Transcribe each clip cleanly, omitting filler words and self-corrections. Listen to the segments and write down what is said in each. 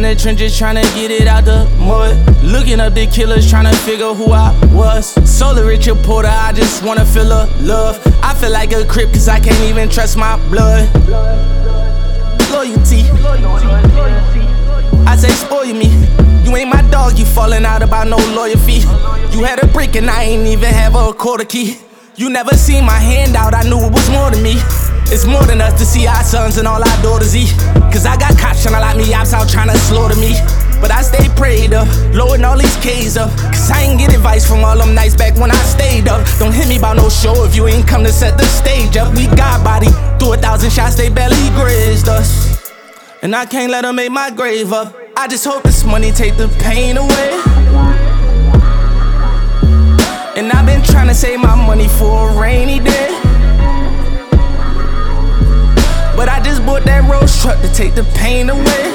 the trenches tryna get it out the mud. Looking up the killers tryna figure who I was. Solar Richard Porter, I just wanna feel a love. I feel like a crip cause I can't even trust my blood. Loyalty, I say spoil me. You ain't my dog, you falling out about no lawyer fee. You had a brick and I ain't even have a quarter key. You never seen my hand out, I knew it was more than me. It's more than us to see our sons and all our daughters eat. Cause I got cops tryna lock me ops out tryna slaughter me. But I stay prayed up, loading all these K's up. Cause I ain't get advice from all them nights back when I stayed up. Don't hit me about no show if you ain't come to set the stage up. We got body, through 1,000 shots they barely grazed us. And I can't let them make my grave up. I just hope this money take the pain away. And I've been trying to save my money for a rainy day. But I just bought that Rolls truck to take the pain away.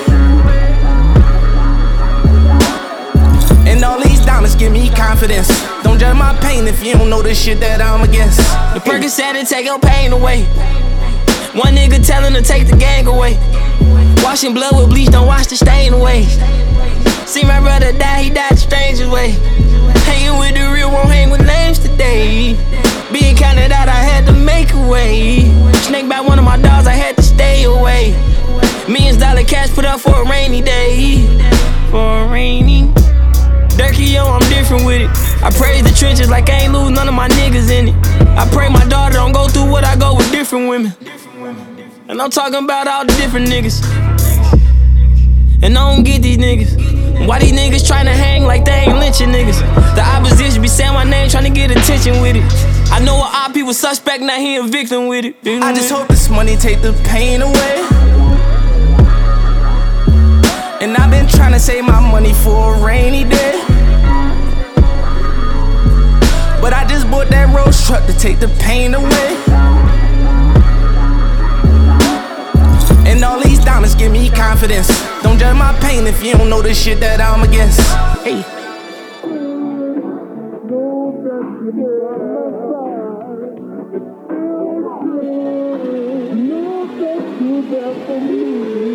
And all these diamonds give me confidence. Don't judge my pain if you don't know the shit that I'm against. The Percocet to take your pain away. One nigga telling to take the gang away. Washing blood with bleach, don't wash the stain away. See my brother die, he died the strangest way. Hanging with the real, won't hang with names today. Being counted out, I had to make a way. Snake by one of my dogs, I had to stay away. $millions cash put up for a rainy day. For a rainy Durkee, yo, I'm different with it. I praise the trenches like I ain't lose none of my niggas in it. I pray my daughter don't go through what I go with different women. And I'm talking about all the different niggas. And I don't get these niggas. Why these niggas tryna hang like they ain't lynching niggas? The opposition be saying my name tryna get attention with it. I know what all people suspect, now he a victim with it. I just hope this money take the pain away. And I've been tryna save my money for a rainy day. But I just bought that Rolls truck to take the pain away. And all these diamonds give me confidence. Don't judge my pain if you don't know the shit that I'm against. Hey. No,